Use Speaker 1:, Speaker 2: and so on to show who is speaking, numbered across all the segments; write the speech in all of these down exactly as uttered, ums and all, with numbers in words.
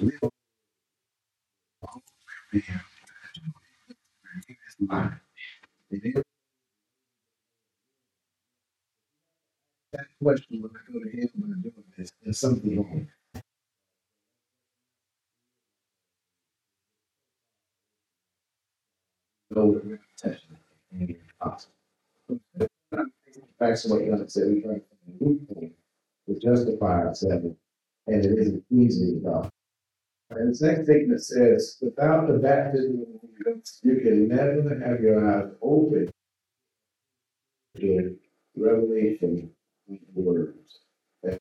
Speaker 1: That question when I go to him when I'm doing this, there's something wrong. No, we're not touching it. Anything possible. Back to what you said, we try to find a loophole to justify ourselves, and it isn't easy at all. And the second thing that says, without the baptism of the Holy Ghost, you can never have your eyes open to revelation of the words. That's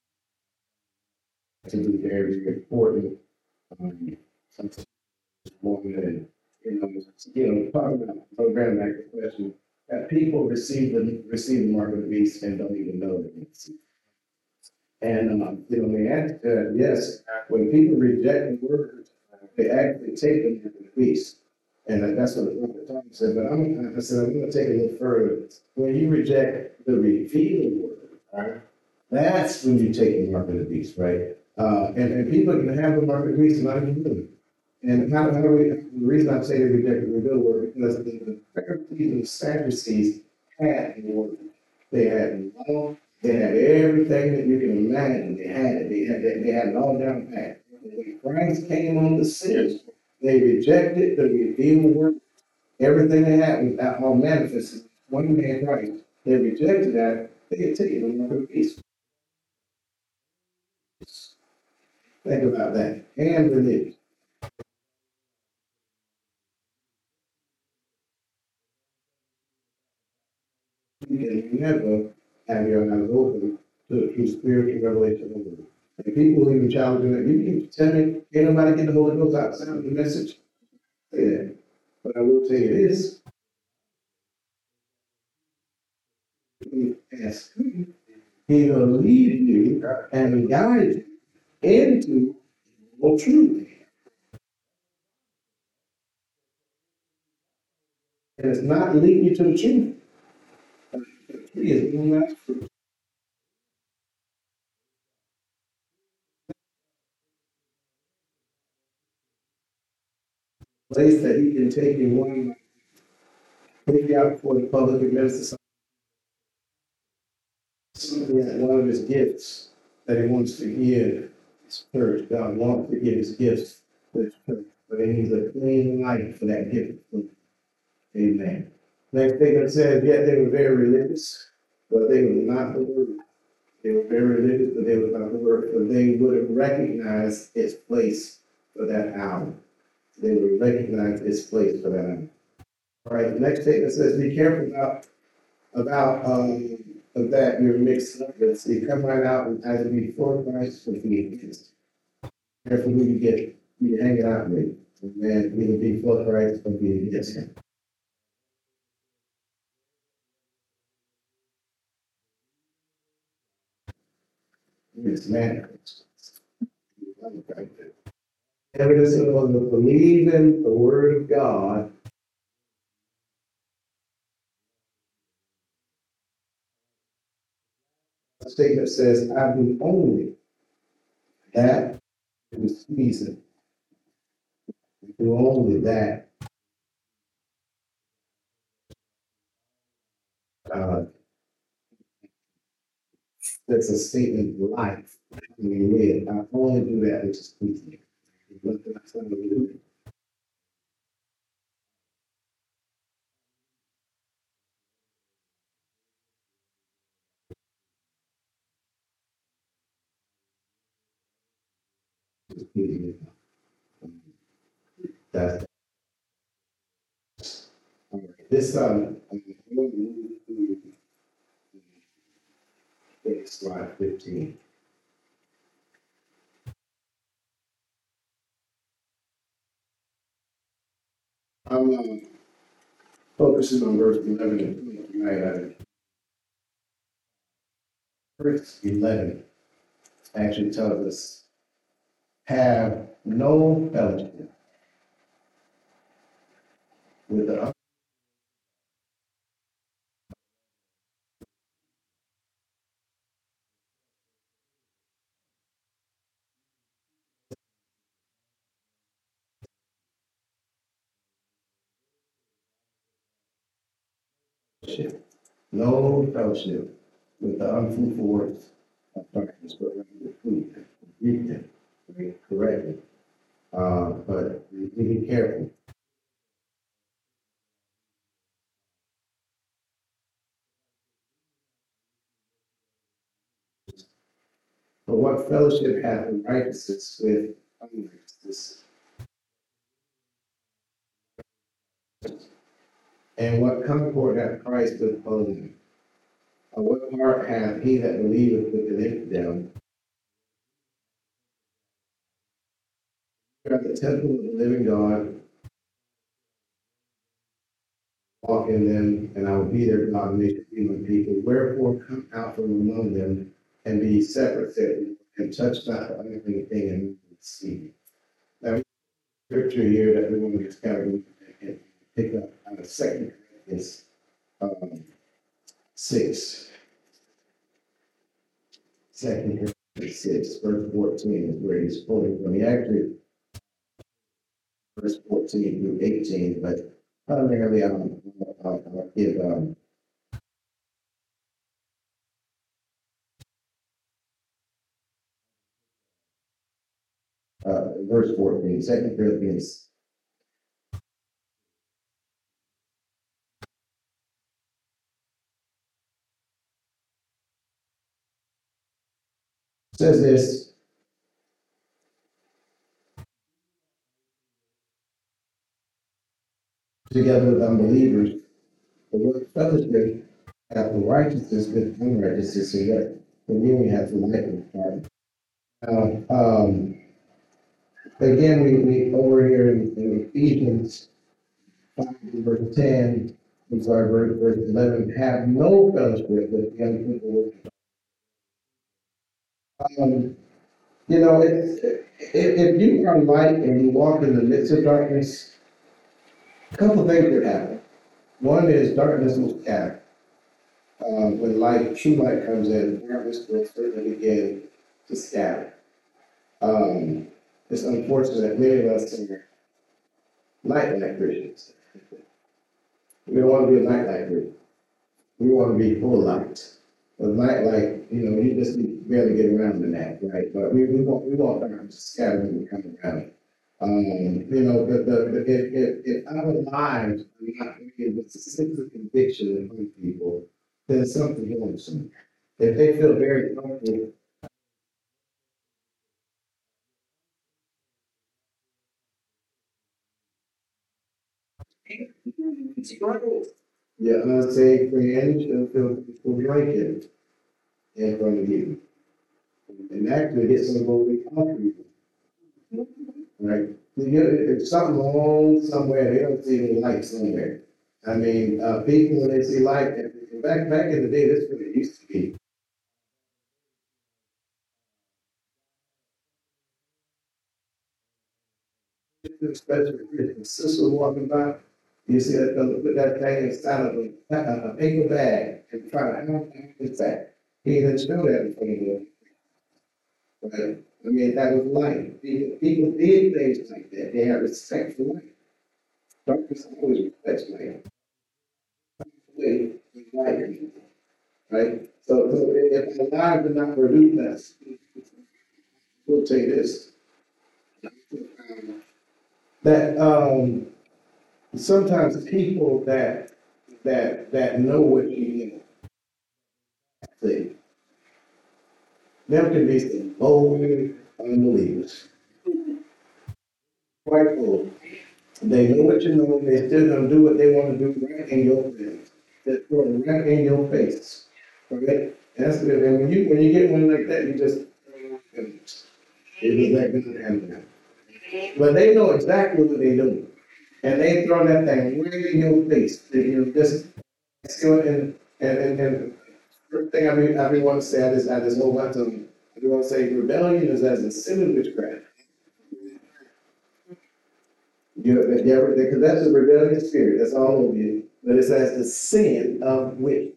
Speaker 1: to be very important. Um, something more than, you know, you know, talking about program like the question that people receive the receive the mark of the beast and don't even know it. And um, you know, they ask, uh, yes, when people reject the word, they actually take the mark of the beast. And that's what the Prophet Thomas said. But I'm, I said, I'm going to take it a little further. When you reject the revealed word, right, that's when you take the mark of the beast, right? Uh, and, and people can have the mark of the beast and not even do it. And how, how do we, the reason I say they reject the revealed word, because the, the Pharisees and the Sadducees had the word. They had law, they had everything that you can imagine. They had it. They had, they, they had it all down pat. When Christ came on the scene, they rejected the revealed word. Everything they had was that all manifested. One man Christ. They rejected that. They had taken the mark of the beast. Think about that. And religion. You can never have your eyes open to the true spiritual revelation of the word. And people even challenging that. You can tell me, ain't nobody get the Holy Ghost outside of the message. Say that. But I will tell you this. Ask him. He will lead you and guide you into all truth. And it's not leading you to the truth. The tree is being last fruit. Place that he can take in one, take you out for the public and minister something that one of his gifts that he wants to give his church. God wants to give his gifts to his church, but he needs a clean life for that gift. Amen. Next thing it says, yet they were very religious, but they were not the word. They were very religious, but they were not the word, but they would have recognized its place for that hour. They would recognize its place for that hour. All right, the next statement says, be careful about about um that you're mixed up with. So you come right out and either be for Christ or be against. Careful who you get who you hanging out with. And then either be for Christ or be against him. It's manifest. Evidence of the believing the word of God. The statement says, I do only that is pleasing. Do only that. Uh, that's a statement of life. We live. I only do that which is pleasing. But that's not what we do. It's pleasing. That's all right. This um, I'm going to move to slide fifteen. I'm um, focusing on verse eleven and twelve tonight. Verse eleven actually tells us, have no fellowship with the No fellowship with the unfruitful works of darkness, but rather with fruit, reap them, right, correctly. Uh, but we be careful. But what fellowship hath righteousness with unrighteousness? And what concord hath Christ with Belial? Or what part hath he that believeth with an infidel? We are the temple of the living God, walk in them, and I will be their God, and they shall be my people. Wherefore come out from among them, and be separate, said the Lord, and touch not the unclean thing, and see. Now, scripture here that we want to just kind of go and pick up out of Second Corinthians um, six. Second Corinthians six, verse fourteen is where he's quoting from. He actually verse fourteen through eighteen, but primarily I'll, I'll, I'll give um, uh, verse fourteen, Second Corinthians says this, together with unbelievers, the word fellowship hath the righteousness with unrighteousness, and what communion hath the light with darkness. Now, um, again, we, we over here in, in Ephesians five, verse ten, I'm sorry, verse, verse eleven, have no fellowship with the unbelievers. Um, you know, it's, if, if you are light and you walk in the midst of darkness, a couple things could happen. One is darkness will scatter. Um, when light, true light comes in, darkness will certainly begin to scatter. Um, it's unfortunate that many of us are nightlight Christians. We don't want to be a nightlight Christian. We want to be full light. But nightlight, you know, you just barely get around in that, right? But we, we want we want darkness to scatter when we come around. Um, you know, the, the, the if, if, if our lives are not making with specific conviction in front of people, then something wrong somewhere. If they feel very comfortable, your unsaved friend shall feel comfortable drinking in front of you. And actually get some of the comfortable, right? You know, if something wrong somewhere, they don't see any light somewhere. I mean, uh, people, when they see light, back, back in the day, this is what it used to be. Especially if the sister walking by, you see that fellow put that thing inside of a, a, a paper bag and try to help his back. He didn't do that in front of them. Right? I mean, that was life. People, people did things like that. They had respect for life. Darkness always respects life. Way with life, right? So, so if our lives are not produced that, we'll say this. That um, sometimes people that that that know what you know, see, them can be some bold unbelievers. Quite bold. They know what you know, they still gonna do what they wanna do right in your face. That's right in your face. Okay? That's good. And when you, when you get one like that, you just, it was that good to handle that. But they know exactly what they're doing. And they throw that thing right in your face. They, you know, just, and, and, and, and first thing I mean, I mean, want to say, I just, I just hold on to them. I do want to say rebellion is as a sin of witchcraft. You know, yeah, because that's a rebellious spirit, that's all over you. But it's as the sin of witchcraft.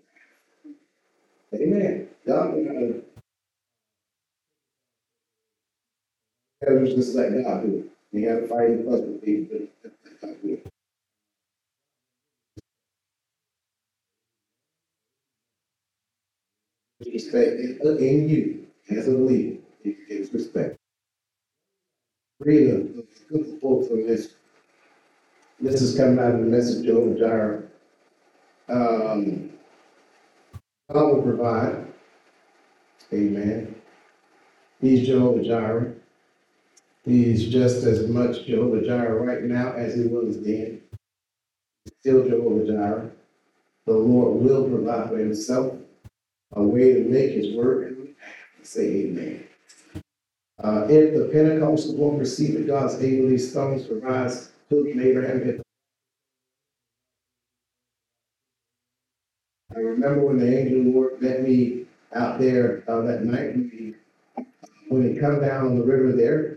Speaker 1: Amen. God, it was just like God do it. You got to fight and fuss with people. Respect in, in you as a believer. It is respect. Read a, a good quote from this. This is coming out of the message of Jireh. Um, God will provide. Amen. He's Jehovah Jireh. He's just as much Jehovah Jireh right now as he was then. Still Jehovah Jireh. The Lord will provide for himself a way to make his word. Say amen. Uh, if the Pentecostals won't receive it, God's able these stones to rise to Abraham. I remember when the angel of the Lord met me out there uh, that night when he, when he come down on the river there.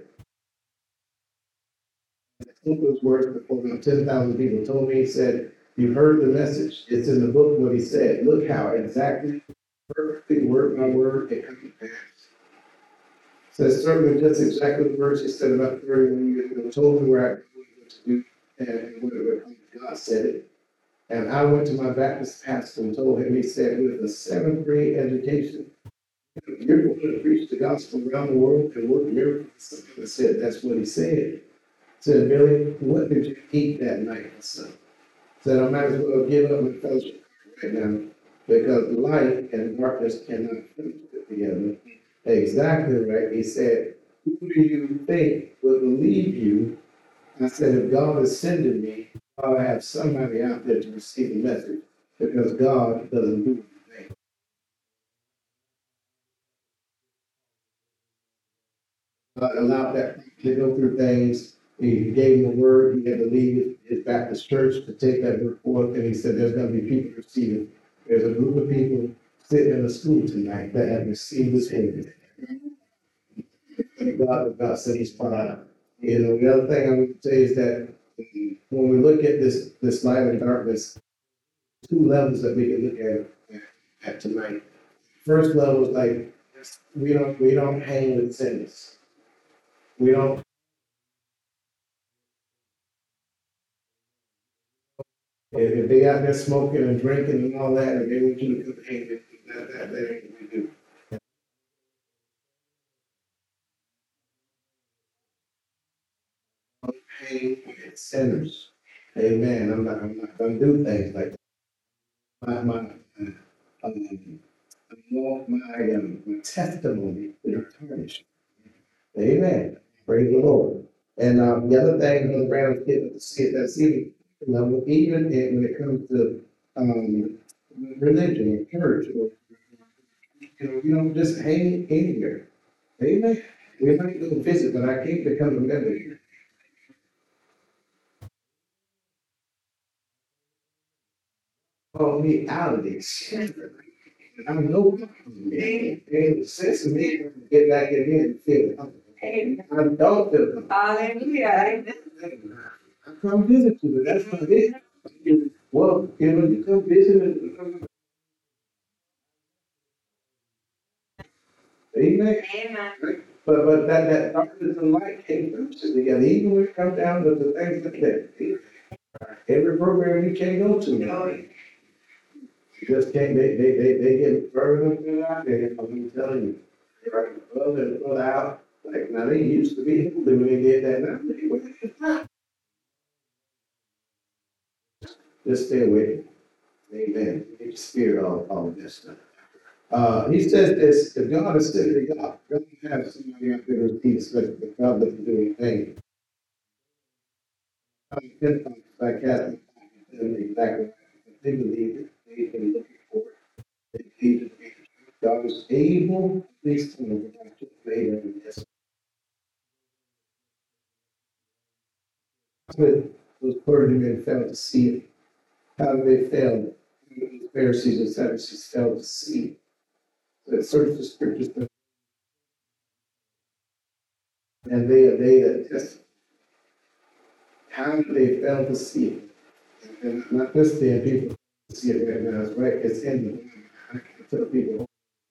Speaker 1: I took those words before about ten thousand people told me, he said, you heard the message. It's in the book what he said. Look how exactly, perfectly word by word, it comes to pass. Says certainly just exactly the words he said about thirty-one years ago, told me where I was going to do and what it would come. God said it. And I went to my Baptist pastor and told him, he said, with a seventh grade education, you're going to preach the gospel around the world and work miracles. I said, that's what he said. I said, Billy, what did you eat that night, my son? I said, I might as well give up my fellowship right now because light and darkness cannot fellowship together. Exactly right. He said, who do you think will believe you? I said, if God is sending me, I'll have somebody out there to receive the message because God doesn't do anything. God allowed that to go through things. He gave him a word. He had to leave his Baptist church to take that word forth. And he said, there's going to be people receiving. There's a group of people sitting in a school tonight that have received this word. And God, God said he's fine. You know, the other thing I would say is that when we look at this, this light and darkness, two levels that we can look at, at tonight. First level is like, we don't, we don't hang with sinners. We don't, if, if they out there smoking and drinking and all that, and they want you to come hang with them, that, that, that ain't what we do. Don't hang with sinners. Amen. I'm not, I'm not gonna do things like that. My, my, uh, um, I want my, um, my testimony to be tarnished. Amen. Praise the Lord. And um, the other thing, Brother Brown was getting to see it, that's even, you know, even in, when it comes to um, religion or church, or, you know, you don't just hang in here. Amen. We might go visit, but I can't become a member here. Call me out of this. I know it ain't sense of me to get back in here and feel it. I don't feel it. Hallelujah. I come visit you, but that's not it. Well, you know, you come visit and amen. Amen. Right? But but that that darkness and light can't function together. Even when it comes down to the things like that. Every program you can't go to. No. You just can't, they they they, they get further and out there, I'm telling you. They're right above and above out. Like now they used to be when they did that. Now they just stay away. Amen. Get your spirit all all of this stuff. Uh, he says this, if God is sending God, God have somebody out there who's peace, but God doesn't do anything. I'm pinpoint like Catholic, exactly. They believe it, they've been looking for it, they believe it. God is able, at least to provide to favor in this. But those clergymen failed to see it. How did they fail? The Pharisees and Sadducees failed to see it. So it searched the scriptures, and they they that test. How did they fail to see it? And not just there, people see it right now. It's right. It's in the Bible. I can tell people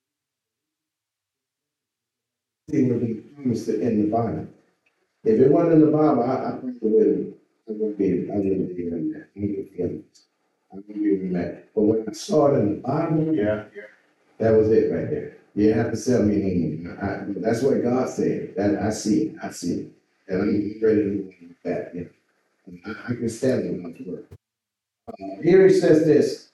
Speaker 1: see where they promised it in the Bible. If it wasn't in the Bible, I, I probably wouldn't. I wouldn't be. I wouldn't be in that. I wouldn't be in it. I wouldn't be in that. But when I saw it in the Bible, yeah, yeah. That was it right there. You didn't have to sell me anything. I, that's what God said. That I see it. I see it. And I'm ready to move on with that. You know. I, I can stand on God's word. Uh, here he says this.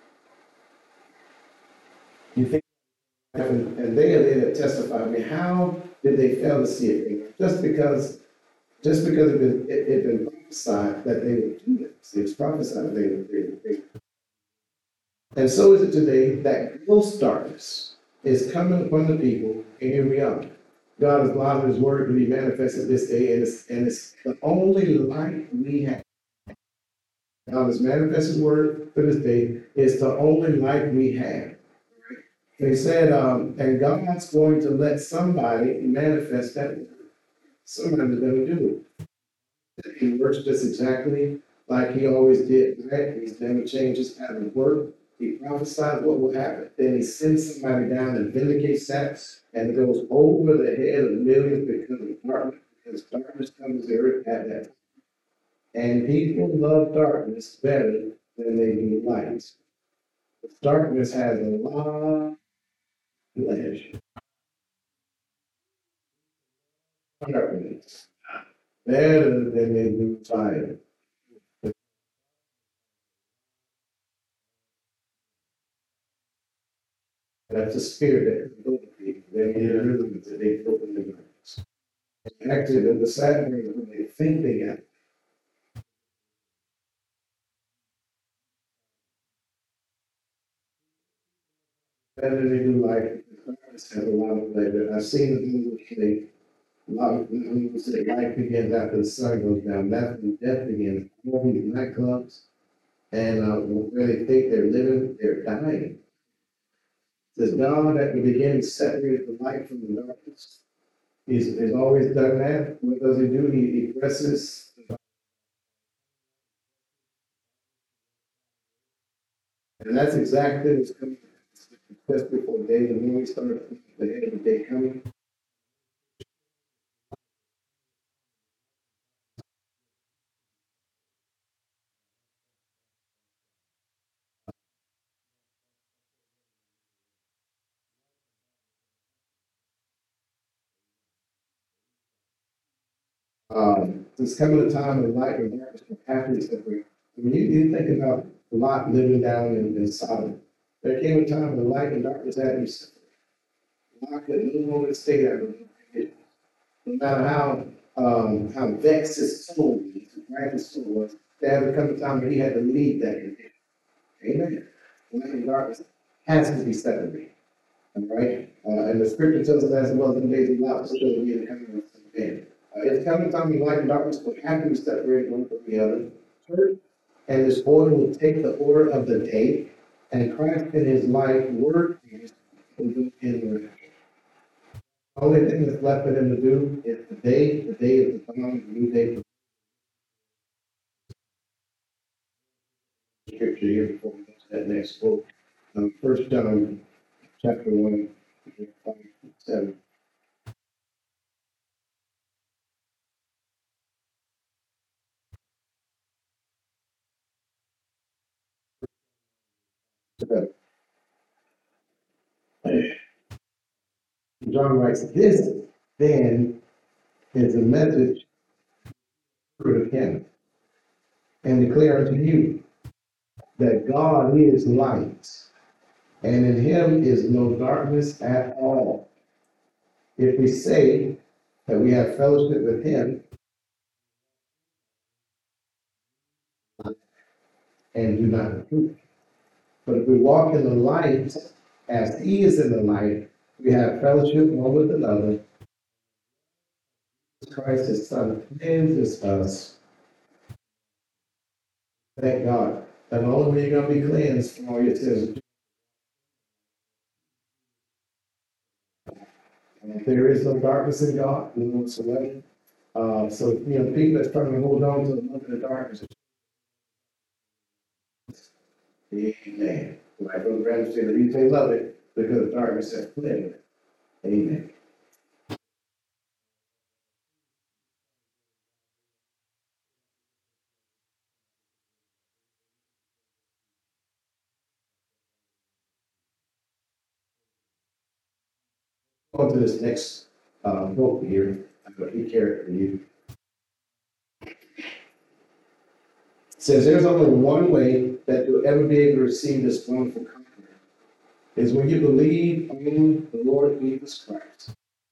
Speaker 1: You think, and, and they are there to testify. I mean, how did they fail to see it? Just because, just because it had been, it, it been prophesied that they would do this. It was prophesied that they would do it. And so is it today that gross darkness is coming upon the people, and here we are. God has allowed his word to be manifested this day, and it's, and it's the only light we have. God has manifested his word for this day. It's the only light we have. They said, um, and God's going to let somebody manifest that word. Somebody's going to do it. He works just exactly like he always did, right? He's never changed his pattern of work. He prophesied what will happen. Then he sends somebody down and vindicates that, and it goes over the head of millions because of darkness, because darkness comes to the earth at that time. And people love darkness better than they do light. Darkness has a lot of pleasure. Darkness better than they do fire. That's a spirit that can go to people. They need a rhythm that they feel in the darkness. Actually, the sad thing is when they think they got it, better than they do life. The darkness has a lot of pleasure. I've seen the movie say, a lot of people say life begins after the sun goes down. That's when death begins. All these nightclubs and uh, where they think they're living, they're dying. Says God at the beginning separated the light from the darkness. He's, he's always done that. What does he do? He, he presses, and that's exactly what's coming. Just before day, the morning started, the end of the day coming. Um, there's coming a time when light and darkness will have to be separated. I mean, you, you think about Lot living down in, in Sodom. There came a time when light and darkness had to be separated. Lot could no longer stay there. No matter how um, how vexed his soul was, right? His soul was. There had to come a time when he had to leave that condition. Amen. Light and darkness has to be separated. All right. Uh, and the scripture tells us as well in the days of Lot, so shall it be in the coming of the man. Uh, it's coming time when light and darkness will have to be separated one from the other. Church, and this order will take the order of the day, and Christ in his life word will do in the rapture. The only thing that's left for them to do is the day, the day is the dawn, the new day. Scripture here before we go to that next quote. Um, First John chapter one, five, seven. John writes, this then is a message of him, and declare unto you that God is light, and in him is no darkness at all. If we say that we have fellowship with him and do not the truth, but if we walk in the light as he is in the light, we have fellowship one with another. Christ, his son, cleanses us. Thank God. And the only way you're going to be cleansed from all your sins. And there is no darkness in God, none whatsoever. Uh, so, you know, people that's trying to hold on to the love of the darkness. Amen. Like Brother Branham said, the reason they love it because the darkness has fled. Amen. On to this next uh, book here. I'm going to be careful for you. It says there's only one way that you'll ever be able to receive this wonderful comfort is when you believe on the Lord Jesus Christ.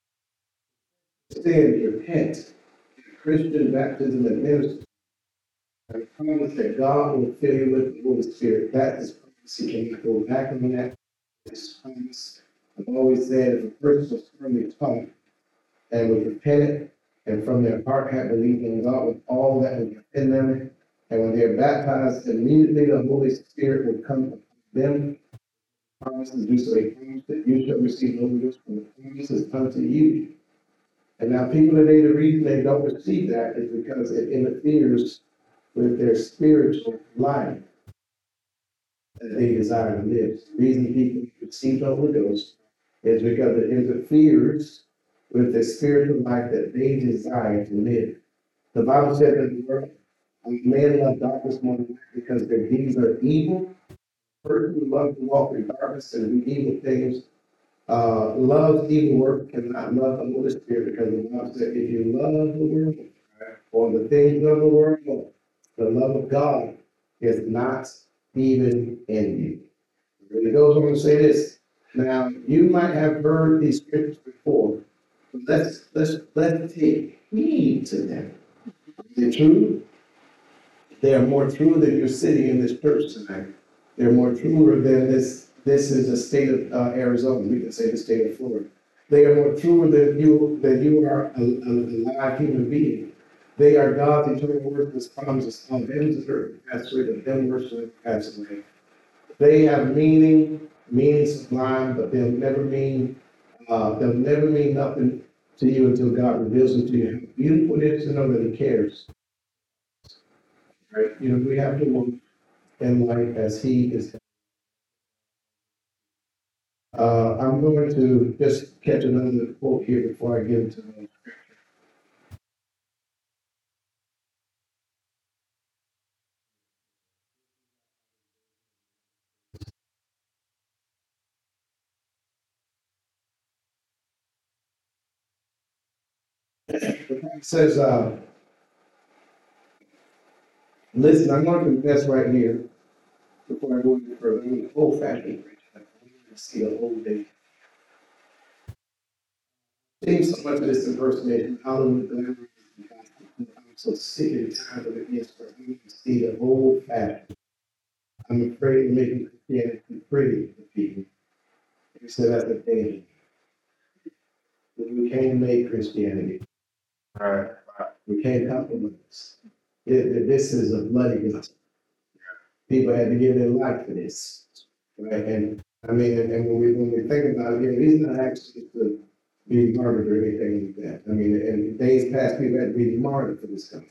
Speaker 1: Then repent, Christian baptism administered, and promise that God will fill you with the Holy Spirit. That is promise. You cannot go back on that. This promise. I've always said if a person was firmly taught and was repentant and from their heart had believed in God with all that was within them, and when they're baptized, immediately the Holy Spirit will come upon them. Promise to do so. He promised that you shall receive the Holy Ghost from the promises unto you. And now people today, the reason they don't receive that is because it interferes with their spiritual life that they desire to live. The reason people receive the Holy Ghost is because it interferes with the spiritual life that they desire to live. The Bible said in the world, men love darkness more than light because their deeds are evil. The person who loves to walk in darkness and do evil things, uh, loves evil work, cannot love the Holy Spirit, because the Bible said, if you love the world or the things of the world, the love of God is not even in you. And it goes on to say this. Now, you might have heard these scriptures before, but let's let's let's take heed to them. Are they true? They are more true than you're sitting in this church tonight. They're more truer than this. This is the state of uh, Arizona. We can say the state of Florida. They are more truer than you than you are a, a, a live human being. They are God's eternal word, His promises on them to earth pass away, but them worship pass away. They have meaning, meaning sublime, but they'll never mean uh, they'll never mean nothing to you until God reveals it to you. How beautiful it is to know that He cares. Right? You know, we have to walk in life as He is. Uh, I'm going to just catch another quote here before I give it to them. It says, uh, listen, I'm going to confess right here before I go any further. I'm an old fashioned preacher. I want to see the old days. Seeing so much of this impersonation, Hollywood glamour, I'm so sick and tired of it. Yes, for me to see the old fashioned. I'm afraid of making Christianity pretty to people. He said that's a danger. We can't make Christianity. All right. We can't compromise. It, it- this is a bloody gospel. People had to give their life for this, right? And I mean, and, and when we when we think about it, you know, these are not actually to be martyred or anything like that. I mean, in days past, people had to be martyred for this stuff.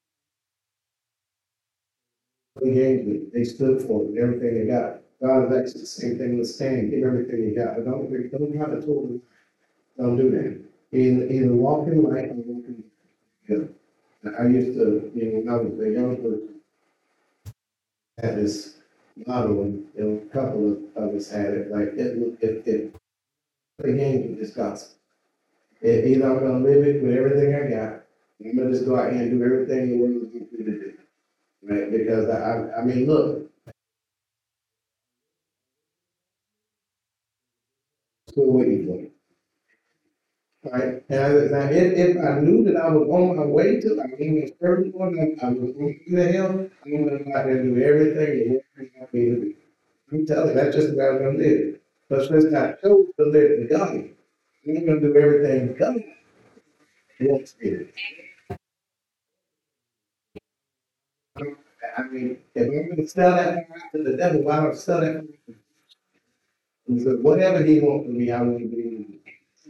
Speaker 1: They gave it, they stood for it, everything they got. God is actually the same thing with stand, give everything you got. But don't don't try to total. Don't do that. Either either walk in light or walk in the I used to, you know, when I was a young person, had this motto, and you know, a couple of, of us had it, like, it, it, it, the game with this gospel. It, either I'm gonna live it with everything I got, I'm gonna just go out here and do everything the world is going me to do, right? Because I, I, I mean, look, still waiting for me, right? And I, now, if, if I knew that I was on my way to, I mean, it's early one, I, I was going to the hell, I'm gonna go out there and do everything the world is going me to do. I'm telling you, that's just the way I'm gonna live. But since I chose to live in God, I'm gonna do everything God wants me to do. I mean, if I'm gonna sell that to the devil, why don't I sell that? He said, whatever he wants from me, I want to be.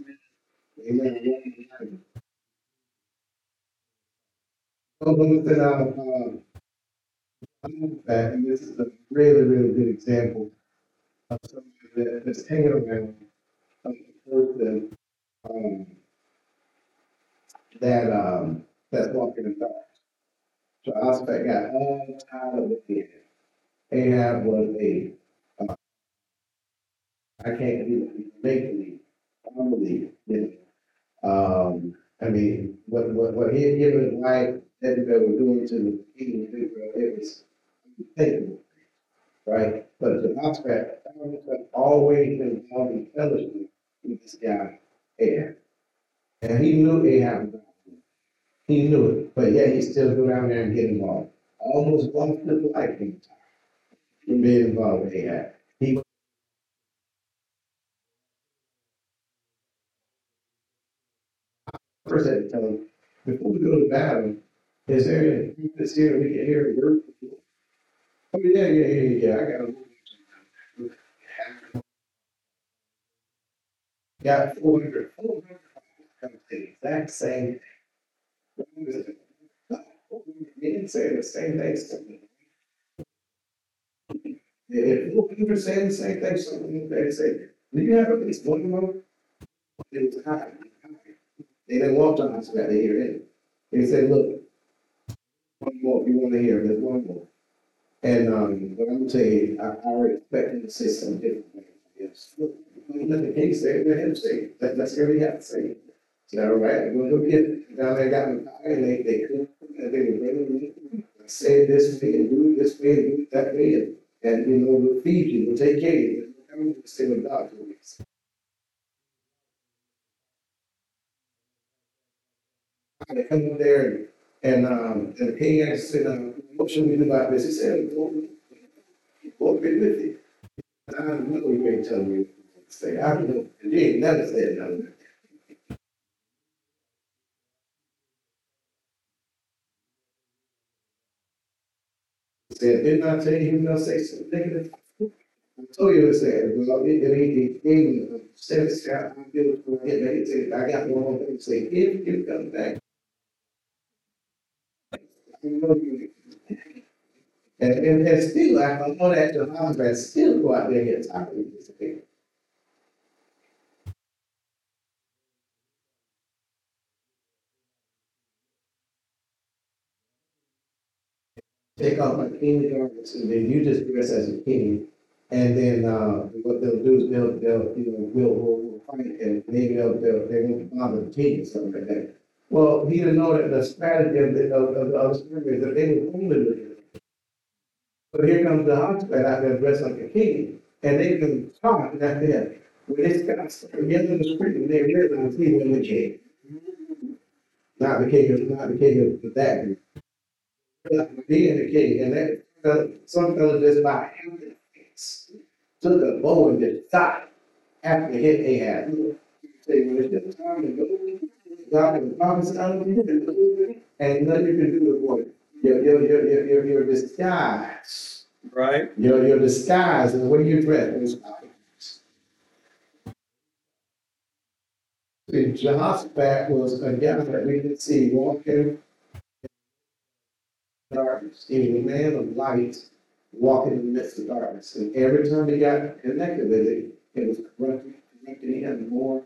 Speaker 1: Amen. So, listen, uh, uh, that, and this is a really, really good example of somebody that, that's hanging around a person um, that um, that's walking in dark. So Aspect got all tied up with it. Ahab was a, uh, I can't believe it, make believe. unbelievable, you know. Um, I mean, what, what, what he had given his wife, that they were doing to the king of Israel, it was unthinkable, right? But Jehoshaphat found himself always involved in fellowship with this guy, Ahab. And he knew Ahab was out there. He knew it, but yet he still go down there and get involved. Almost lost his life in time from being involved with Ahab. He first had to tell him, before we go to battle, is there any this here we can hear a word? Oh, yeah, yeah, yeah, yeah, yeah, I got a got four hundred, four hundred, the exact same. He didn't say the same thing. Something. If four hundred saying the same thing, something they say, do you have at least one more? It was high. They didn't want to ask that to hear it. They said, look, one more if you want to hear, there's one more. And um, but I'm gonna tell you, I, I already expected to say something different. Yes. Look, let the king say it, let him say it. That, that's what he had to say. So, all right, I'm gonna go get it. Now they got me fire and they, they could, and they were bringing me, say it this way and do it this way and do it that way. And, and you know, we'll feed you, we'll take care of you. I'm gonna say what God told me. They come up there and, and, um, and the king asked, said, um, what should we do about this? He said, go, go get with it. I don't know you ain't telling me what to say. I don't know. And you ain't never said nothing. He said, didn't I tell you he was gonna say something negative? I told you it said, well, it, it ain't, it ain't, said, I don't give a fuck. He said, I got one more thing to say. If you come back, I know you. And, and, and still, after all that, the husband still go out there and get tired of this thing. Take off my kingly garments, and then you just dress as a king. And then uh, what they'll do is they'll, they'll you know, we'll, we'll, we'll fight, and maybe they'll, they'll, they won't bother the king or something like that. Well, he didn't know that the strategy of the, of, of the other is that they were only looking. But here comes the husband out there dressed like a king, and they can talk that there. When they got together in the street, they realize he wasn't the king. Not the king of, not the king of that group. Being the king, and that uh, some fellas just by happenstance took a bow and just shot after he hit Ahab. Say, when it's just time to go, God can promise out of you, and nothing you can do about it. Your, your, your, your, your, your disguise, right? Your, your disguise and the way you dress is obvious. See, Jehoshaphat was a guy that we could see walking darkness. He was a man of light walking in the midst of darkness. And every time he got connected with it, it was corrupting, corrupting him more.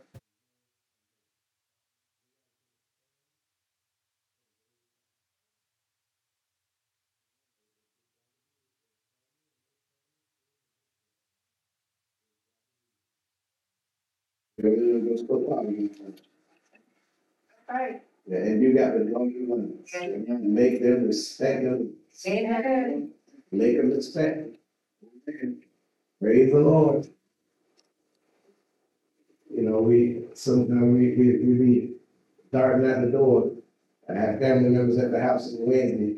Speaker 1: It was so popular. Right. Yeah, and you got to know you want to make them respect them. Amen. Make them respect. Amen. Praise the Lord. You know, we sometimes we we, we be darting at the door. I have family members at the house on Wednesday.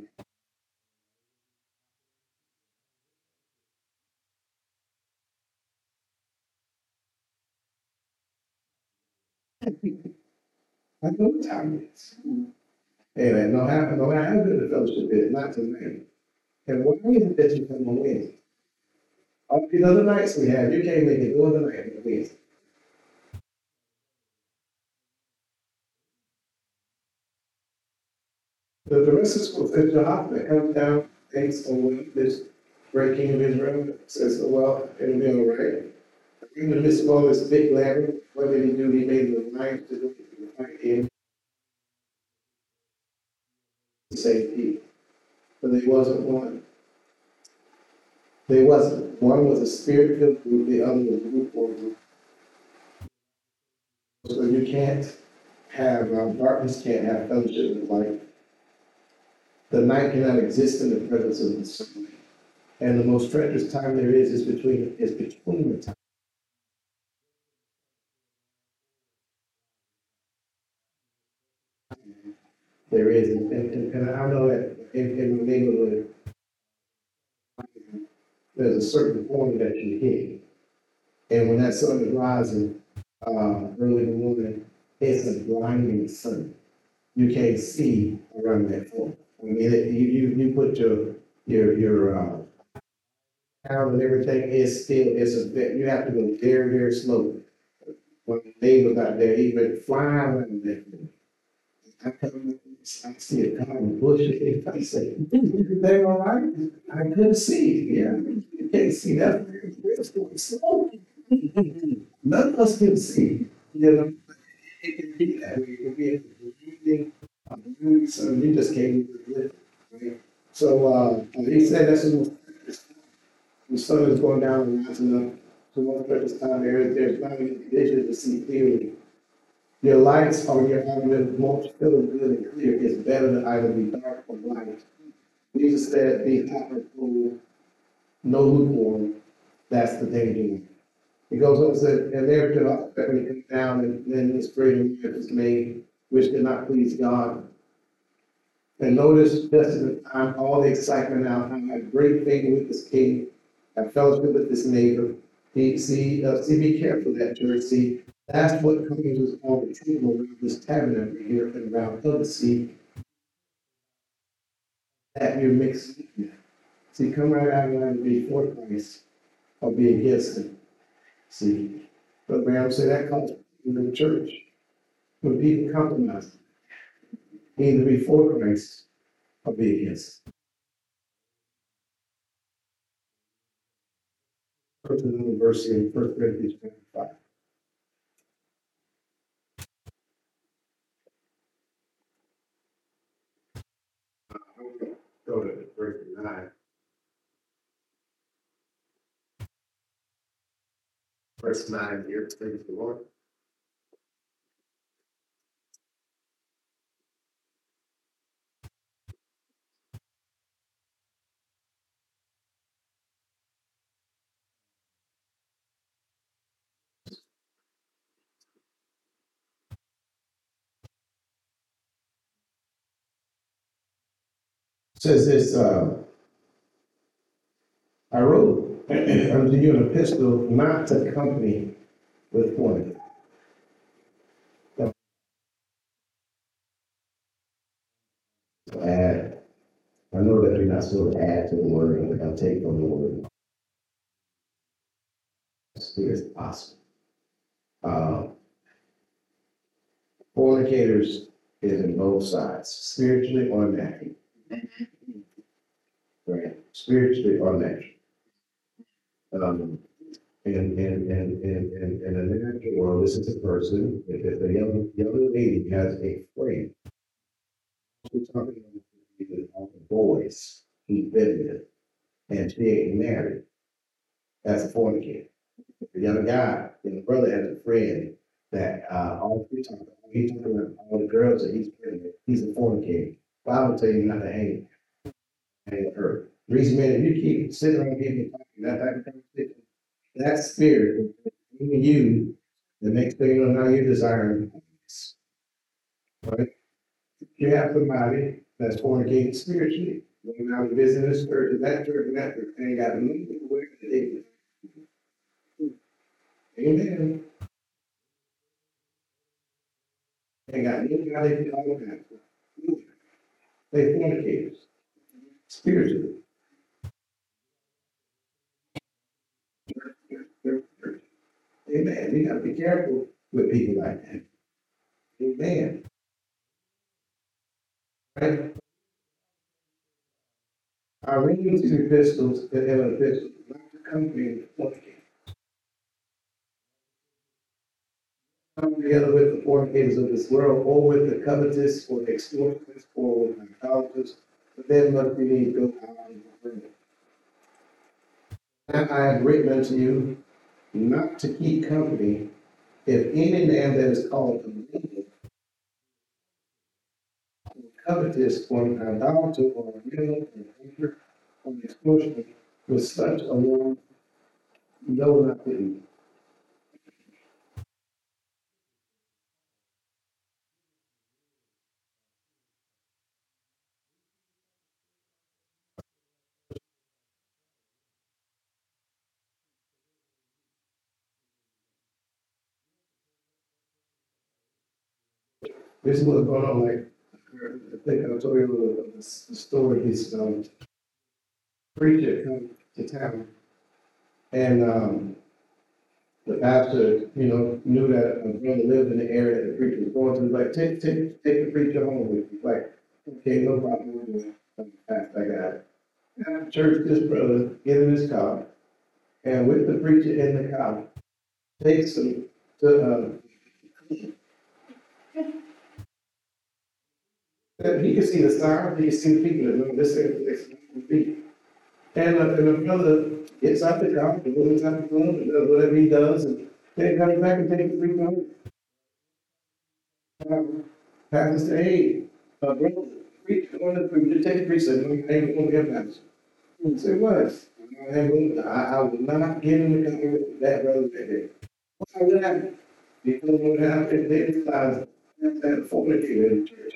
Speaker 1: I know what time it is. Amen. No matter, no matter how good the fellowship is, not tonight. And why is it that you come on Wednesday? All the other nights we have, you can't make it no other night on Wednesday. The, the rest of the school says Jehoshaphat comes down, thinks, oh, well, this great king of Israel says, oh, well, it'll be all right. In the midst of all this big labyrinth, what did he do? He made an alliance to do to fight him to save people. But there wasn't one. There wasn't. One was a spirit filled group, the other was a lukewarm group. So you can't have, uh, darkness can't have fellowship with light. The night cannot exist in the presence of the sun. And the most treacherous time there is is between is between the time. There is, and, and, and I know that in, in the neighborhood, there's a certain point that you hit. And when that sun is rising, uh, early in the morning, it's a blinding sun. You can't see around that point. I mean, it, you, you, you put your, your, your, uh, pound and everything, it's still, it's a bit, you have to go very, very slowly. When the neighbors out there, even flying around that. I come, I see a car in the bush, if I say, they all right? I couldn't see, yeah, you can't see that. It's going slow. None of us can see, you know, it can be that way, it can be anything. So you just can't even live it, right? So, uh, he said that's the the sun is going down and rising up. So most of the time there is, there's not any vision to see clearly. Your lights or your outlook most still good and clear is better than either be dark or light. Jesus said, be hot or cold, no lukewarm. That's the danger. He goes on and said, and there shall also come down, and then this great and is made, which did not please God. And notice just in the time, all the excitement now, how a great favor with this king, have fellowship with this neighbor. He, see, uh, see, be careful of that, church. See, that's what comes with all the table around this tabernacle here and around other. See, that you're mixing. See, come right out of line to be for Christ or be against him. See, but Graham said that comes in the church when people compromise, either be for Christ or be against. First another verse in First Corinthians chapter five. Go to verse nine. Verse nine here, praise the Lord. Says this, uh, I wrote unto you an epistle not to company with one. Add, I know that we're not supposed to add to the word, and I'll take from the word. As clear as possible. Uh, fornicators is in both sides, spiritually or naturally. Right? Spiritually or naturally. Um, in, in, in, in, in, in a natural world, this is a person, if, if a young, young lady has a friend, we're talking about the boys he's been with, and she ain't married, that's a fornicator. The young guy, the brother has a friend that, uh, all three talking, he's talking about all the girls that he's been with, he's a fornicator. Bible tell you not to hang, hang with her. Reason, man, if you keep sitting around people talking that type of conversation, that spirit, even you, the next thing you know, now you're desiring, right? You have somebody that's fornicating spiritually, going out and visiting this church and that church and that church, and ain't got nothing to wear today. Amen. Ain't got anything how they feel all that. They fornicators, spiritually. Amen. We gotta be careful with people like that. Amen. Right? I read these epistles, the heaven epistles, not to come to fornicate. Come together with the fornicators of this world, or with the covetous, or the extortioners, or with the idolaters, but then must we need to go out and bring it. And I have written unto you not to keep company If any man that is called a man covetous or an idolater or a male or hater or an extortioner, with such a one, no, nothing. This is what's going on. Like, I think I told you the, the story. This um, preacher come to town, and um, the pastor, you know, knew that a brother lived in the area that the preacher was going to. He's like, take, take, take the preacher home with you. Like, okay, no problem. We'll do it. I'm fast, I got it. After church, this brother get in his car, and with the preacher in the car, takes him to, uh, he can see the stars, he can see the people that know this is this is And, uh, and the brother gets out the car, goes inside the room, and does whatever he does, and then comes back and takes the preacher home. Um, Pastor say, hey, uh, brother, preacher, one of the preacher, take the preacher, no, you ain't gonna get pastor. He said, what? I, ain't gonna- I, I will not get in the car with that brother that day. Why would I? Because what happened, they realized that a fornicator in the church.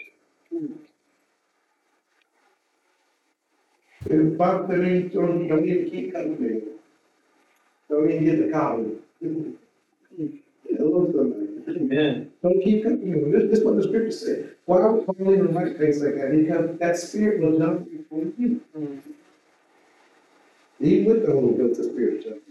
Speaker 1: The Bible said, don't, don't don't even keep coming there. Don't even get the collar. Hello, somebody. Amen. Don't keep coming here. This, this is what the scripture said. Why would Paul even write things like that? Because that spirit will jump before you. Even with the Holy Ghost, the spirit jump.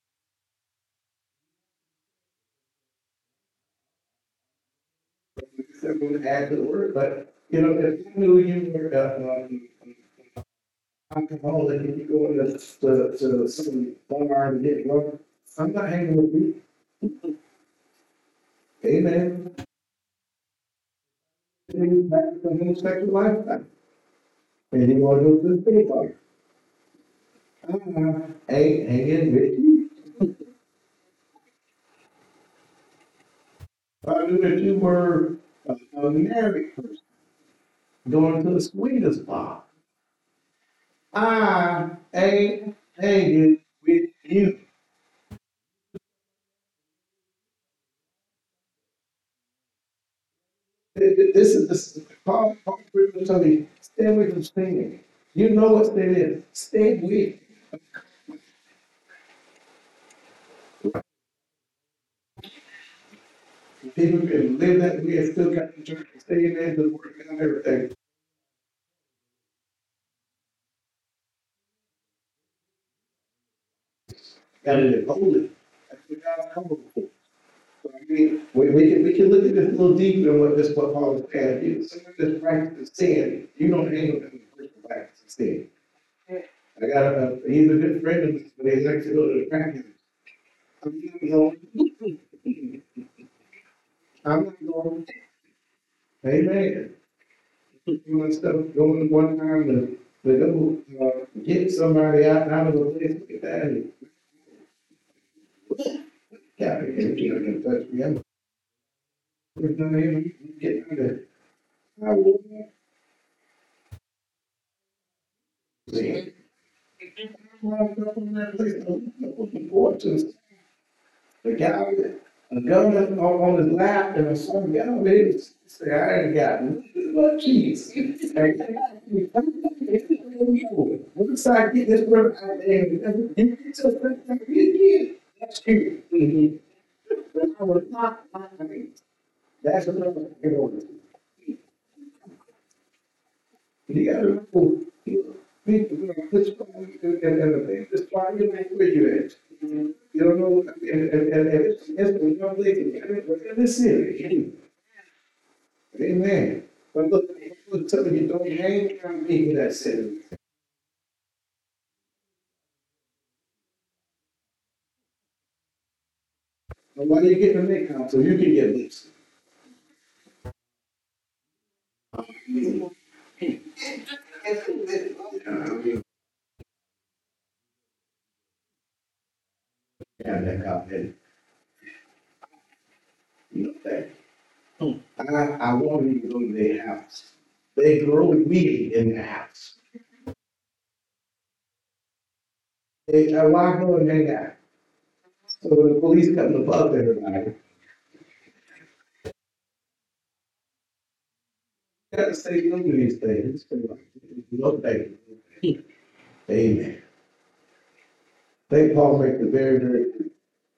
Speaker 1: I'm going to add to the word, but you know, if you knew you were uh, um, alcoholic and you go into to, to some bar and get drunk, I'm not hanging with you. Amen. Back to the homosexual lifestyle. And you want to go to the pay bar. Uh, ain't hanging with you. I knew that you were a, a married person going to the swingers bar. I ain't hanging with you. This is the Paul. Paul pretty much told me, stay away from sin. You know what sin is. Stay away. People can live that way and still got the church and stay in there to work and everything. Got to live holy. That's what God's called for. So I mean, we, we can we can look at this a little deeper than what this what Paul is saying. If you someone that's practicing sin, you don't hang with them person practicing sin. I got a, he's a good friend of mine, but he likes to go to the practice. I'm not going. I'm not going. Amen. Doing stuff, going one time to, to go, uh, get somebody out, out of a place like that. And, yeah, you know, you touch me. I'm not even getting out of it. I will see. I'm up on that place. I'm looking forward to the guy with a gun on, on his lap and a son gun. They say, I ain't got no cheese. Once I get this brother out there, you get to the that's cute. But I was not, that's another, you know, you gotta know, you know, people, this, and, and the thing, this why you ain't where you at. You don't know, and, and, and, and it's, it's the young lady, in this city. Amen. But look, I'm telling you, don't hang around people that sin. And why you getting a neck count so you can get loose? Yeah, that cop. I, I want you to go to their house. They grow weed in the house. They, uh, why go and hang out? So when the police come to bug everybody, you gotta stay young to these things. No, thank you. Amen. Thank Paul makes it very, very clear.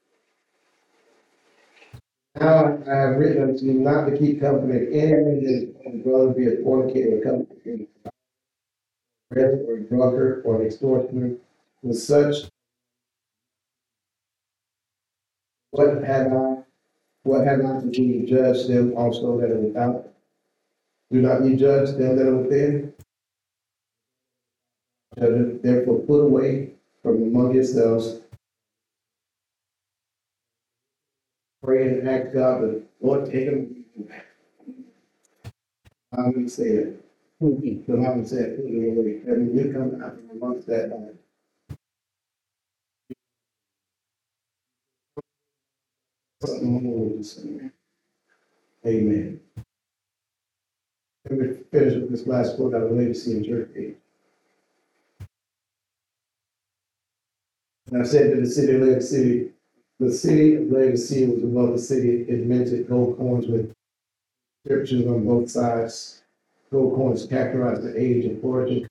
Speaker 1: Now I have written unto you not to keep company of any man that his brother be a fornicator or company or a drunkard or an extortioner. With such, what have I, what have I to do to judge them also that are without? Do not ye judge them that are within? Therefore put away from among yourselves, pray and ask God, the Lord take them. I'm going to say it. The Bible said, put them away. That means you come out from amongst that. uh, Something more with this. Amen. Let me finish with this last quote out of Legacy in Church Age. And I said to the city of Legacy, the city of Legacy was a wealthy city. It minted gold coins with scriptures on both sides. Gold coins characterized the age and origin.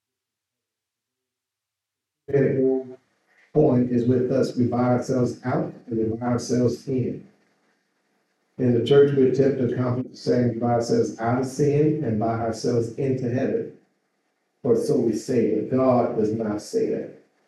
Speaker 1: The point is with us, we buy ourselves out and we buy ourselves in. In the church, we attempt to accomplish the same, we buy ourselves out of sin and buy ourselves into heaven. Or so we say, but God does not say that.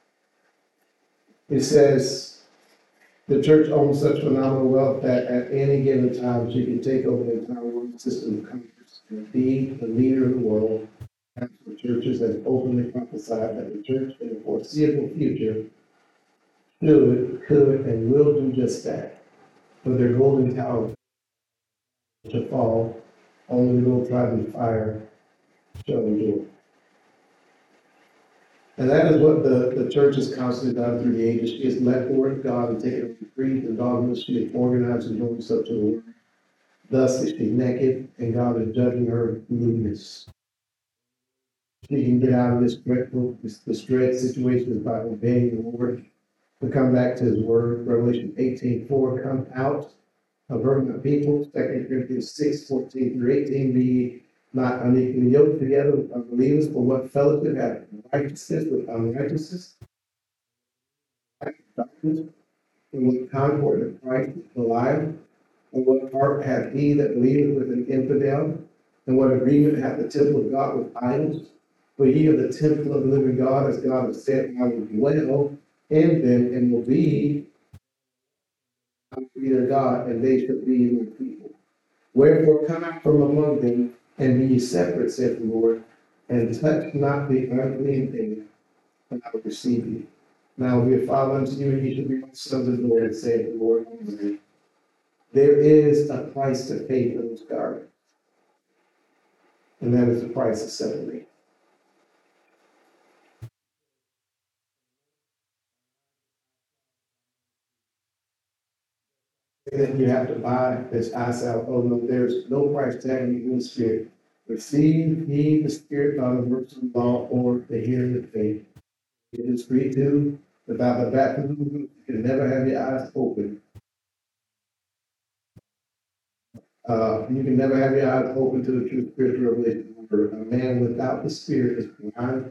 Speaker 1: It says, the church owns such phenomenal wealth that at any given time she can take over the entire world system of commerce and be the leader of the world. The churches have openly prophesied that the church in the foreseeable future should, could, and will do just that. But their golden tower to fall, only the little tribe of fire shall endure. And that is what the, the church has constantly done through the ages. She has led the word of God and taken it from creed and dogmas. She has organized and joined herself to the word. Thus is she naked, and God is judging her lewdness. She can get out of this dreadful, this, this dread situation by obeying the Lord, to come back to his word. Revelation eighteen four, come out of her, my people. Second Corinthians six fourteen through eighteen, be not unequally yoked together with unbelievers, for what fellowship hath righteousness with unrighteousness? Darkness, and what concord of Christ with Belial? And what part hath he that believeth with an infidel? And what agreement hath the temple of God with idols? For ye are the temple of the living God, as God has said, I will dwell in them and will be their God, and they shall be my people. Wherefore come out from among them, and be ye separate, saith the Lord, and touch not the unclean thing, and I will receive you. Now we are father unto you, and ye shall be my sons of the Lord, saith the Lord Almighty. There is a price to pay for those garments, and that is the price of separation. That you have to buy this eyesight. Oh no, there's no price tag in the spirit. Receive ye the spirit by the works of the law or the hearing of faith. It is free to, without the baptism, you can never have your eyes open. Uh, you can never have your eyes open to the true spiritual revelation. A man without the spirit is blind.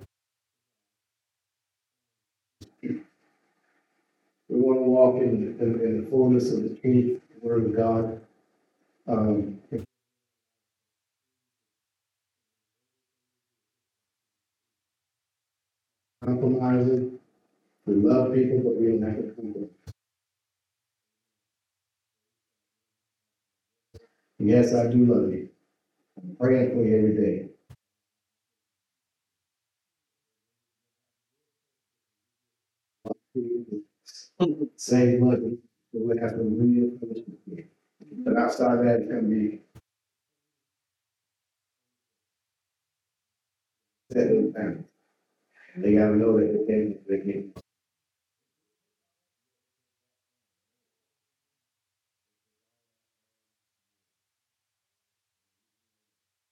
Speaker 1: We want to walk in, in, in the fullness of the truth, the word of God. Um, compromising. We love people, but we don't have to compromise. Yes, I do love you. I'm praying for you every day. Same money, so we have to real fellowship with you. But outside that, it's gonna be set in family. They gotta know that they can't, they can't.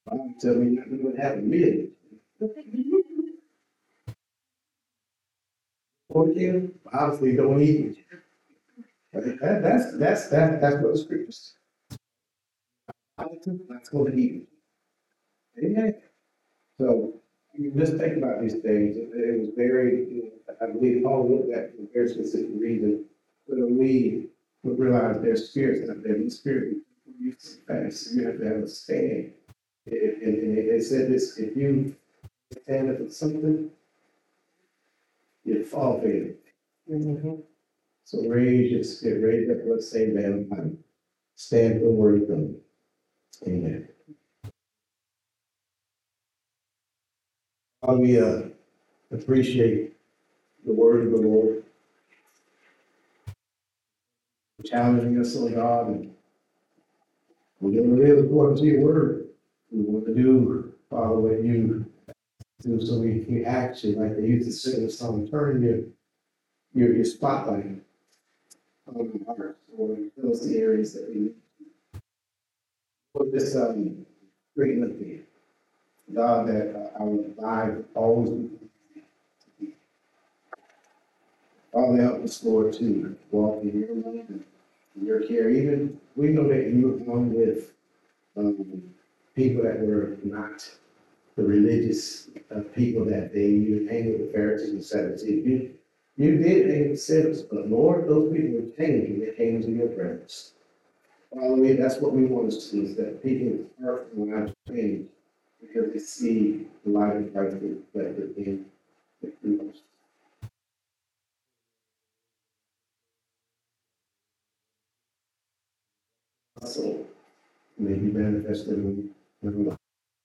Speaker 1: Bible tell me not to do what happened really. Or you obviously don't eat with you. That, that's that's that, that's what the scriptures. I'm not going to eat with you. Amen. So you just think about these things. It, it was very, you know, I believe Paul looked at for a very specific reason. So that we would realize there's spirits out there. These spirits, you fast, you have to have a stand. And, and, and they said this: if you stand for something, you fall for it. Mm-hmm. So raise your spirit, raise up, let's say, man, stand for the word of God. Amen. How we uh, appreciate the word of the Lord, challenging us, oh God, and we're going to live according to your word. We want to do, Father, what you do, so we, we actually, like they used to say in the song, turn your, your, your spotlight on our hearts, or those the areas that we put this um, great lifting. God, that uh, our lives always all help us, Lord, to walk in your love and your care. Even we know that you were one with um, people that were not the religious uh, people that they you hang with the Pharisees and Sadducees. You, you did hang with sinners, but Lord, those people were changed when they came to your presence. Father, we, that's what we want to see, is that people's hearts and lives change because they see the light of Christ reflected in the people. So may be manifested in in-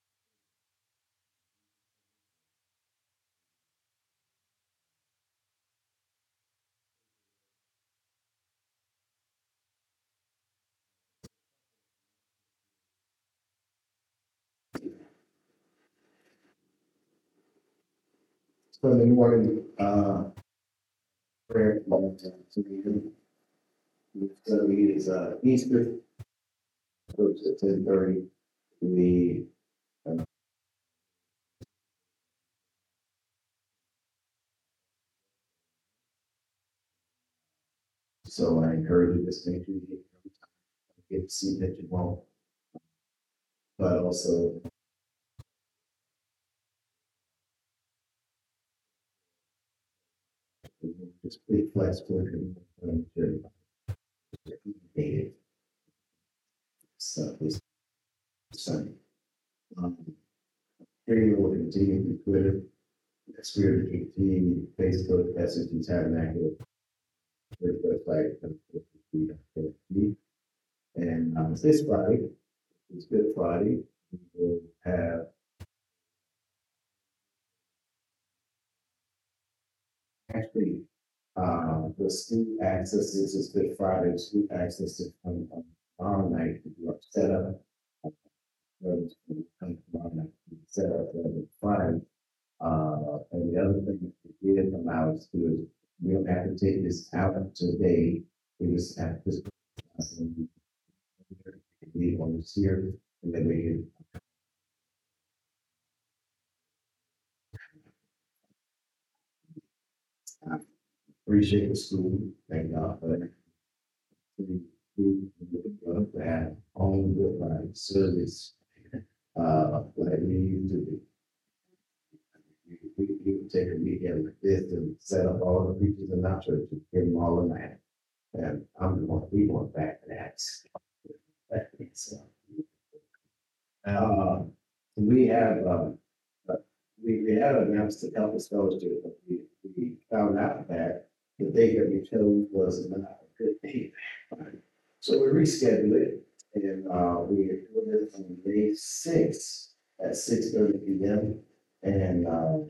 Speaker 1: Sunday morning uh, prayer. uh, to be So it is uh, Easter, so it's at ten thirty. We uh, so I encourage you to make sure you get get the seat that you want, but also just be flexible and um, to communicate it. So this Sunday, um, here you will continue through Twitter, Spirit T V, Facebook, S S G Tabernacle, with website, and um, this Friday, it's Good Friday. We will have actually uh, the school access is this Good Friday. School access is on on tomorrow night. We are set up. uh, Tomorrow night, set up uh, Friday. Uh, and the other thing that we did allow us to do is we don't have to take this out today. We just have to be on this here, and then we can uh, appreciate the school. Thank God for that. We, we, we have on the right service, uh, like we used to do. We, we, we would take a weekend like this and set up all the preachers in our church and give them all a night. And I'm going, we going back to that. So, uh, we have, um, uh, we, we had announced the Elvis Fellowship, but we, we found out that the date that we chose was not a good date. So we rescheduled it, and, uh, we are doing it on May sixth at six thirty P M. And, uh,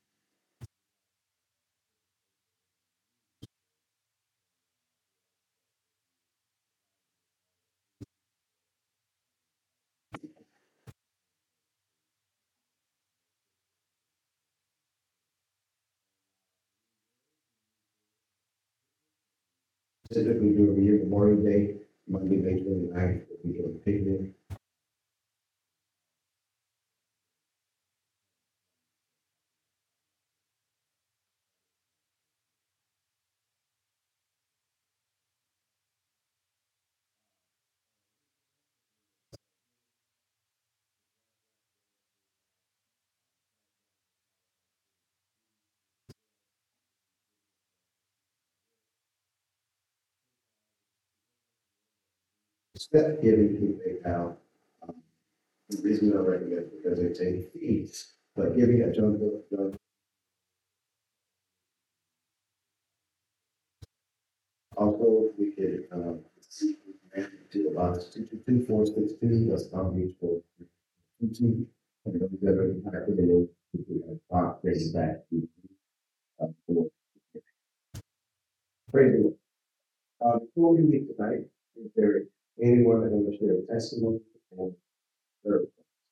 Speaker 1: typically do every year, Memorial Day, Monday, May twenty-ninth, we do a picnic. step giving to PayPal. Um, the reason we don't recommend it because they take fees, but giving a jump, jump also we could um, do about two two two four six two. That's company for two two. And those that are impacted, they will box this back to uh, for praise. Uh, before we leave tonight, is there anyone that wants to share a testimony and or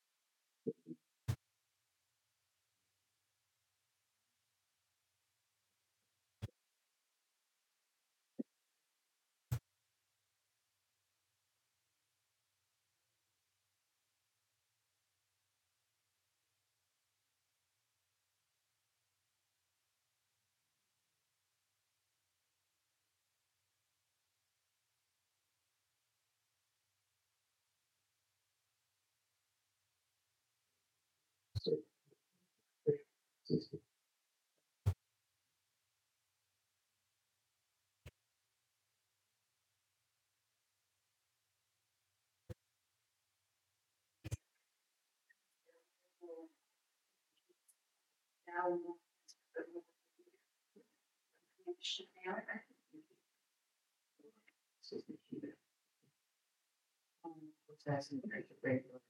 Speaker 2: It's actually great to break with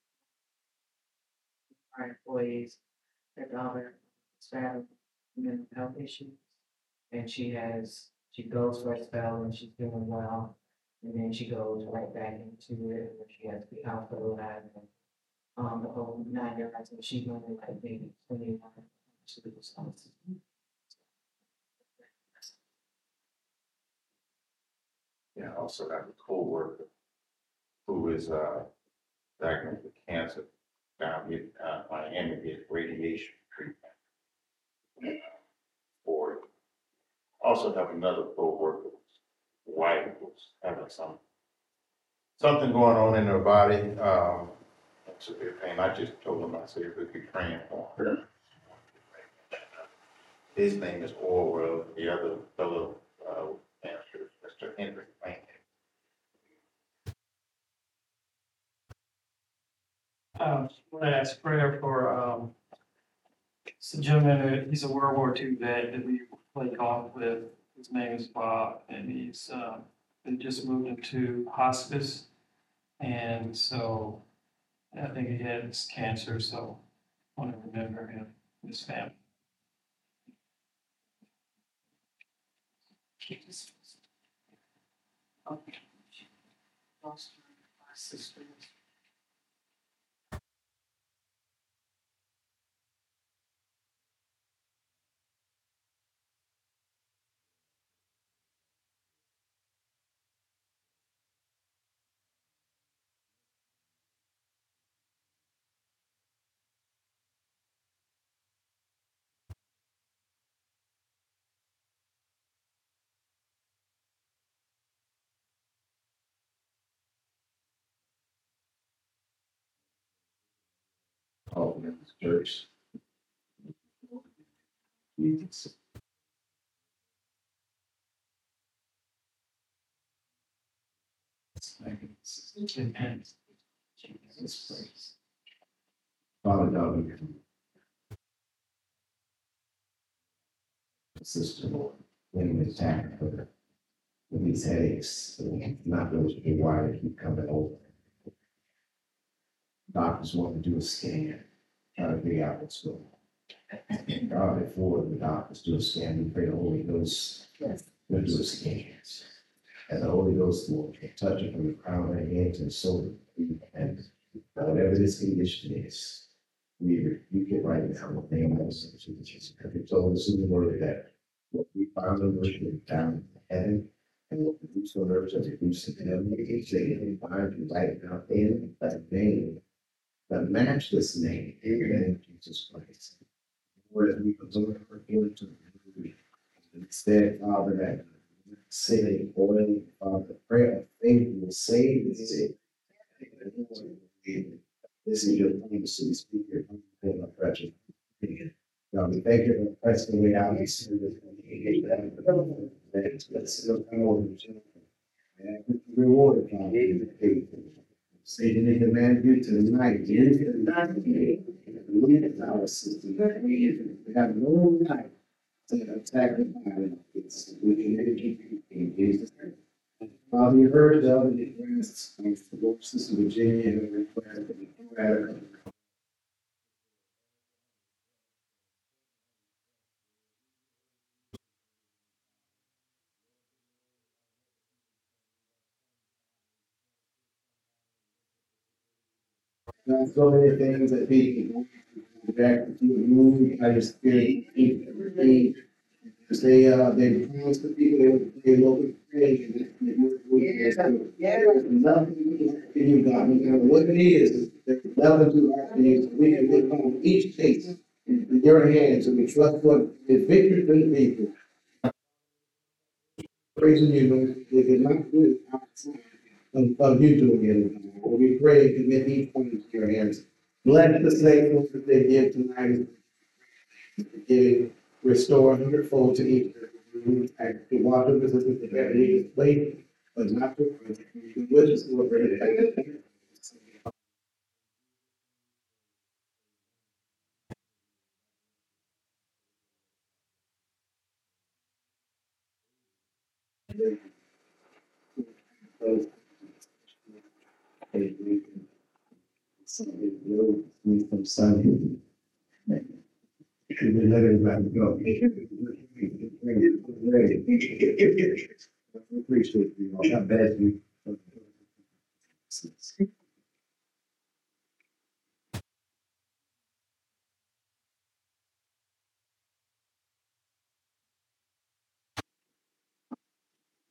Speaker 2: our employees, their daughter, battle mental health issues. And she has, she goes for a spell and she's doing well. And then she goes right back into it, where she has to be hospitalized and, um, the whole nine yards, and she's only like maybe twenty-one. She was, um,
Speaker 3: Yeah, I also have a coworker who is uh, diagnosed with cancer down here, uh, Miami, did radiation treatment for it. Also have another coworker, wife, who's having some, something going on in her body, um, severe pain. I just told him, I said, if we could praying for her. His name is Orwell, the other fellow, uh, cancer, Mister Henry Lane.
Speaker 4: Um, I want to ask prayer for, um, it's a gentleman, uh, he's a World War Two vet that we played golf with. His name is Bob, and he's, um, been just moved into hospice. And so I think he has cancer, so I want to remember him, and his family.
Speaker 2: okay. She lost her sister.
Speaker 1: all of this church. Jesus.
Speaker 4: Amen.
Speaker 1: Jesus Christ. Father God, we come. Sister Lord, when we attack her with these headaches, and not really sure why they keep coming over. Doctors want to do a scan, try to figure out what's going on. God, before the doctors do a scan, we pray the Holy Ghost will do a scan. And the Holy Ghost will touch it from the crown of their head to the sole of their feet. And whatever this condition is, we rebuke it right now in the name of Jesus. You told us in the word that what we found on earth is down in heaven, and what we do on earth as it is in heaven. We say it in mind to write it down in that name, that matchless name, in the name of Jesus Christ. Lord, as we observe our healing to the instead, Father, that saving oil, Father, prayer of faith will save the sick. This is your promise, so we speak your name of precious. God, we thank you for pressing the way out of this service. Let's still come over to you. And reward it, God, in the faith. Say they demand you tonight, you cannot limit our system. We have no right to attack the body. It's, we can educate in Jesus' name. While you heard the other requests of the Sister Virginia and the request of the radical. There's so many things that people back to the moon, I just feel, because they, uh, they promised the people they would, they would pray. And they would- would- There's nothing in you, God, no matter what it is, there's nothing to our things, we can live on each case in your hands, and we trust what is victory for the people. Praising you, Lord, they did not do it outside of, of you doing it. We pray and commit each one into your hands. Bless the slave that they give tonight, giving, restore a hundredfold to each. And to watch over this, the better needs wait, but not to, with us, Lord, from Sunday. Should we let everybody go? Appreciate you all. God bless you.